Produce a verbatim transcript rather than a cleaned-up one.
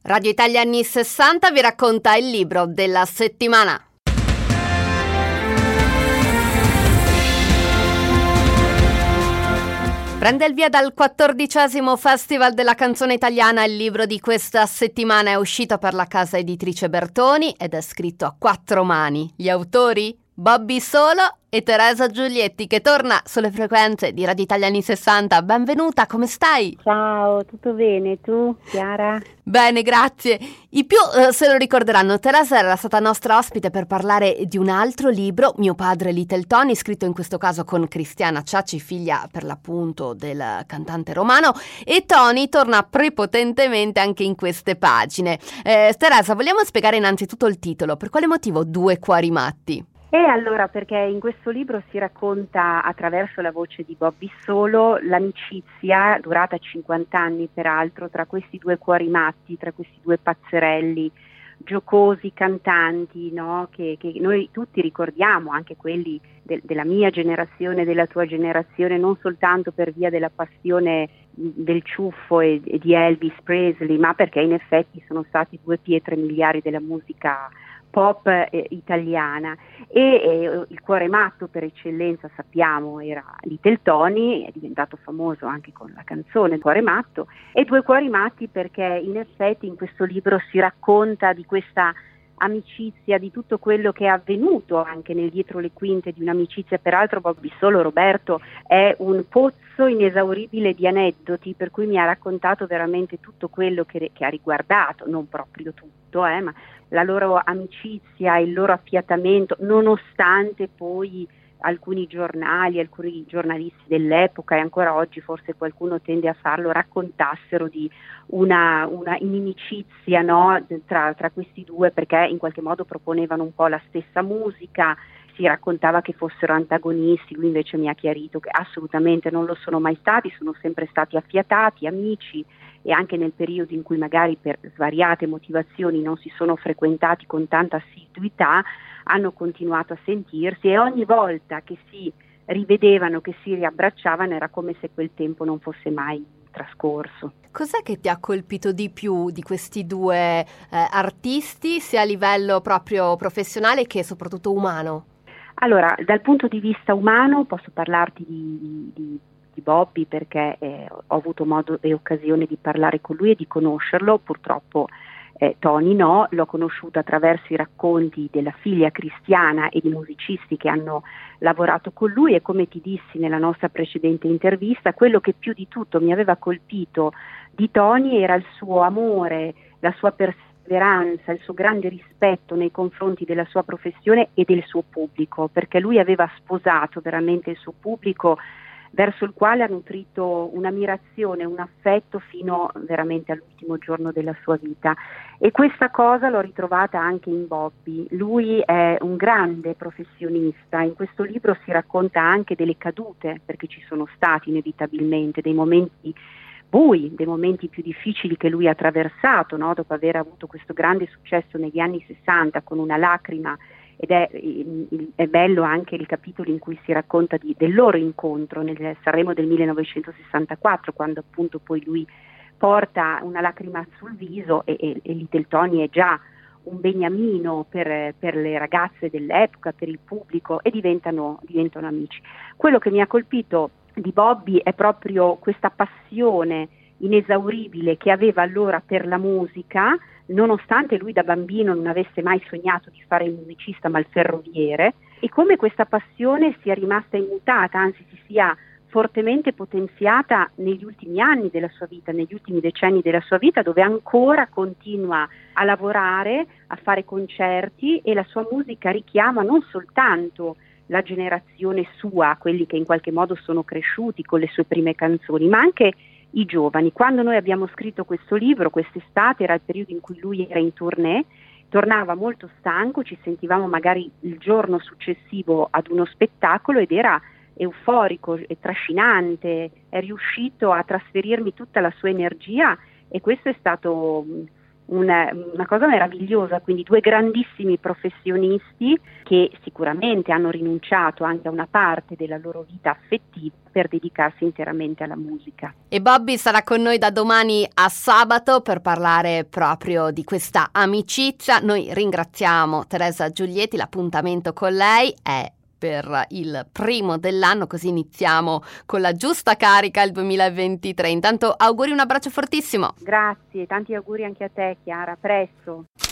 Radio Italia anni sessanta vi racconta il libro della settimana. Prende il via dal quattordicesimo Festival della canzone italiana. Il libro di questa settimana è uscito per la casa editrice Bertoni ed è scritto a quattro mani. Gli autori? Bobby Solo e Teresa Giulietti, che torna sulle frequenze di Radio Italia anni sessanta. Benvenuta, come stai? Ciao, tutto bene? Tu, Chiara? Bene, grazie. I più eh, se lo ricorderanno. Teresa era stata nostra ospite per parlare di un altro libro, Mio padre Little Tony, scritto in questo caso con Cristiana Ciacci, figlia per l'appunto del cantante romano, e Tony torna prepotentemente anche in queste pagine. Eh, Teresa, vogliamo spiegare innanzitutto il titolo? Per quale motivo Due cuori matti? E allora, perché in questo libro si racconta attraverso la voce di Bobby Solo l'amicizia, durata cinquanta anni peraltro, tra questi due cuori matti, tra questi due pazzerelli giocosi, cantanti, no? che, che noi tutti ricordiamo, anche quelli de- della mia generazione, della tua generazione, non soltanto per via della passione del ciuffo e, e di Elvis Presley, ma perché in effetti sono stati due pietre miliari della musica pop eh, italiana. E eh, il cuore matto per eccellenza, sappiamo, era Little Tony, è diventato famoso anche con la canzone Cuore matto, e Due cuori matti perché in effetti in questo libro si racconta di questa amicizia, di tutto quello che è avvenuto anche nel dietro le quinte di un'amicizia. Peraltro Bobby Solo, Roberto, è un pozzo inesauribile di aneddoti, per cui mi ha raccontato veramente tutto quello che, che ha riguardato, non proprio tutto, eh, ma la loro amicizia, il loro affiatamento, nonostante poi alcuni giornali, alcuni giornalisti dell'epoca, e ancora oggi forse qualcuno tende a farlo, raccontassero di una, una inimicizia, no, tra, tra questi due, perché in qualche modo proponevano un po' la stessa musica. Si raccontava che fossero antagonisti, lui invece mi ha chiarito che assolutamente non lo sono mai stati, sono sempre stati affiatati, amici, e anche nel periodo in cui magari per svariate motivazioni non si sono frequentati con tanta assiduità, hanno continuato a sentirsi, e ogni volta che si rivedevano, che si riabbracciavano, era come se quel tempo non fosse mai trascorso. Cos'è che ti ha colpito di più di questi due eh, artisti, sia a livello proprio professionale che soprattutto umano? Allora, dal punto di vista umano posso parlarti di, di, di Bobby perché eh, ho avuto modo e occasione di parlare con lui e di conoscerlo. Purtroppo eh, Tony no, l'ho conosciuto attraverso i racconti della figlia Cristiana e di musicisti che hanno lavorato con lui, e come ti dissi nella nostra precedente intervista, quello che più di tutto mi aveva colpito di Tony era il suo amore, la sua perseveranza, il suo grande rispetto nei confronti della sua professione e del suo pubblico, perché lui aveva sposato veramente il suo pubblico, verso il quale ha nutrito un'ammirazione, un affetto fino veramente all'ultimo giorno della sua vita, e questa cosa l'ho ritrovata anche in Bobby. Lui è un grande professionista. In questo libro si racconta anche delle cadute, perché ci sono stati inevitabilmente dei momenti bui, dei momenti più difficili che lui ha attraversato, no? Dopo aver avuto questo grande successo negli anni sessanta con Una lacrima, ed è, è bello anche il capitolo in cui si racconta di, del loro incontro nel Sanremo del millenovecentosessantaquattro, quando appunto poi lui porta Una lacrima sul viso, e, e, e Little Tony è già un beniamino per, per le ragazze dell'epoca, per il pubblico, e diventano, diventano amici. Quello che mi ha colpito di Bobby è proprio questa passione inesauribile che aveva allora per la musica, nonostante lui da bambino non avesse mai sognato di fare il musicista ma il ferroviere, e come questa passione sia rimasta immutata, anzi si sia fortemente potenziata negli ultimi anni della sua vita, negli ultimi decenni della sua vita, dove ancora continua a lavorare, a fare concerti, e la sua musica richiama non soltanto la generazione sua, quelli che in qualche modo sono cresciuti con le sue prime canzoni, ma anche i giovani. Quando noi abbiamo scritto questo libro, quest'estate, era il periodo in cui lui era in tournée, tornava molto stanco, ci sentivamo magari il giorno successivo ad uno spettacolo ed era euforico e trascinante, è riuscito a trasferirmi tutta la sua energia, e questo è stato una, una cosa meravigliosa, quindi due grandissimi professionisti che sicuramente hanno rinunciato anche a una parte della loro vita affettiva per dedicarsi interamente alla musica. E Bobby sarà con noi da domani a sabato per parlare proprio di questa amicizia. Noi ringraziamo Teresa Giulietti, l'appuntamento con lei è per il primo dell'anno, così iniziamo con la giusta carica il duemilaventitré. Intanto auguri, un abbraccio fortissimo. Grazie, tanti auguri anche a te Chiara, a presto.